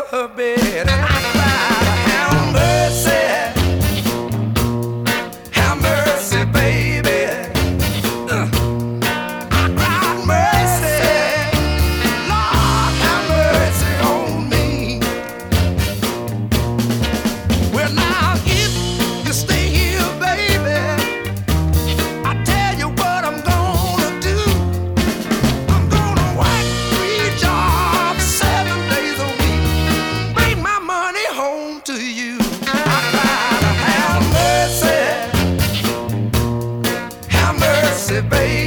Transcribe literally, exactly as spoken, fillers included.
her bed, and I cried, have mercy, have mercy, baby. Uh, I cried mercy, Lord, have mercy on me. Well, now if you stay here, baby, I tell you what I'm gonna do. I'm gonna work three jobs, seven days a week, bring my money home to you. I gotta have mercy, have mercy, baby.